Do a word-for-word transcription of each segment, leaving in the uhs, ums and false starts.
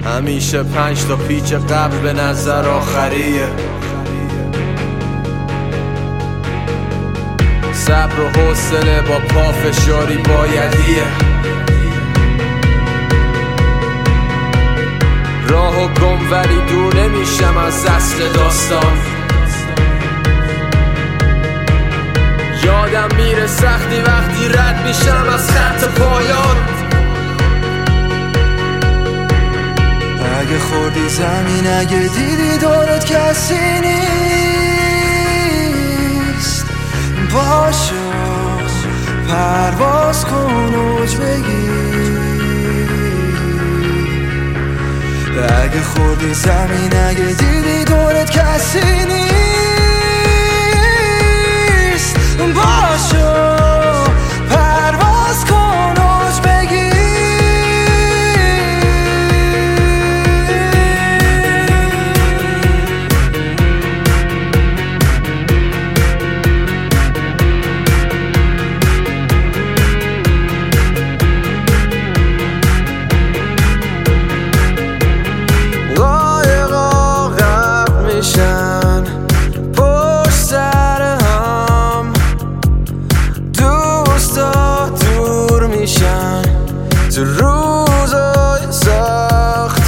همیشه پنج تا پیچ قبل به نظر آخریه. صبر و حوصله با پافشاری بایدیه. راه و گم ولی دور نمیشم از اصل داستان. یادم میره سختی وقتی رد میشم از خط پایان. اگه خوردی زمین، اگه دیدی دورت کسی نیست، باشو پرواز کن اوج بگیر. اگه خوردی زمین، اگه دیدی دورت کسی نیست، باشو پرواز کن اوج بگیر. تو روزای سخت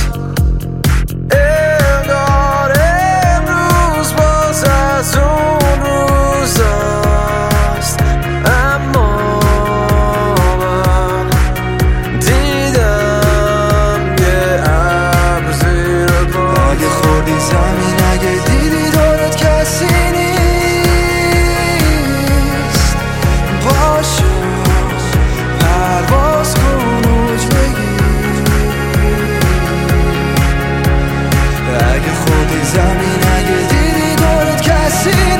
انگار امروز باز از اون روزاست. اما من دیدم یه ابر زیر پا. اگه خوردی زمین، اگه دیدی دورت کسی نیست، باشو پرواز کن. اگه خودی زمین، اگه دیدی دورت کسی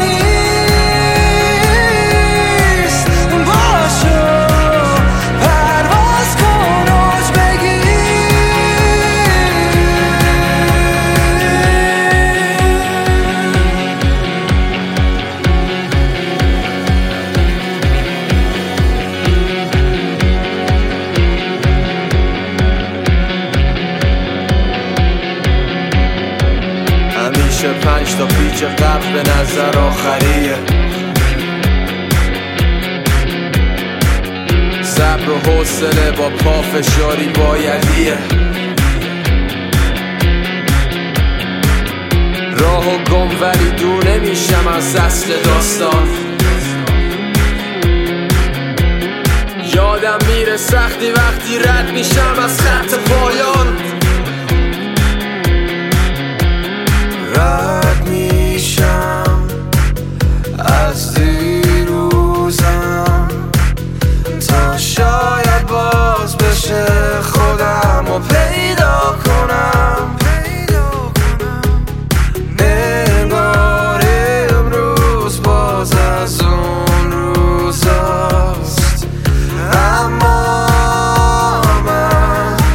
نیست، باشو پرواز کن اوج همیشه پنج تا پیچ قبل به نظر آخریه. صبر و حوصله با پافشاری بایدیه. راه و گم ولی دور نمیشم از اصل داستان. یادم میره سختی وقتی رد میشم از خط پایان. رد میشم از دیروزم تا شاید باز بشه خودم و پیدا کنم. انگار امروز باز از اون روزاست. اما من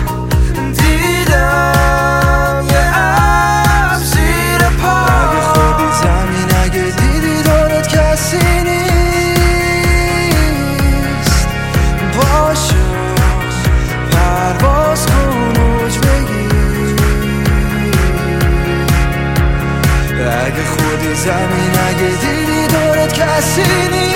دیدم یه ابر زیر پا. اگه خوردی زمین، اگه دیدی دورت کسی نیست، باشو پرواز کن اوج بگیر. اگه خوردی زمین، اگه دیدی دورت کسی نیست،